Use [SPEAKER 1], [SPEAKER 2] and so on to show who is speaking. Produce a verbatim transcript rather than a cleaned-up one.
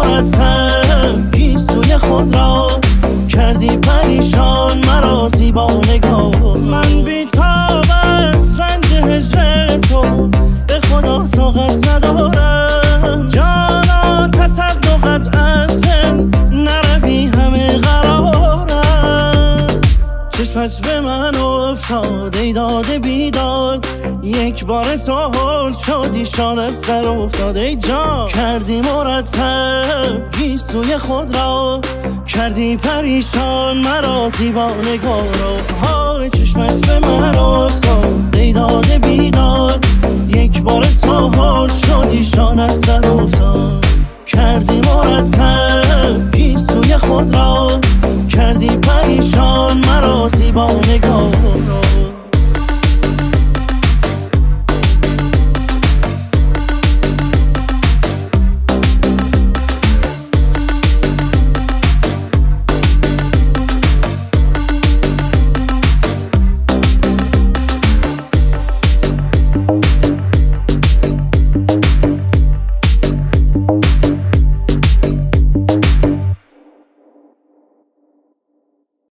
[SPEAKER 1] مرتب گیسوی خود را، کردی پریشان مرا زیبا نگاه. من بیتاب از رنج هجر تو، به خدا طاقت ندارم. جانا تصدقت از من نروی همه قرارم. چشمت به من افتاد ای داده بیداد، یک بار تو هل شدی شان از سر افتاد. ای جان کردی مرتب گیسوی خود را، کردی پریشان مرا زیبا نگاه را. های چشمت به من افتاد ای داده بیداد، یک بار تو هل شدی شان از سر افتاد. کردی مرتب گیسوی خود را، کردی پریشان مرا زیبا نگاه را.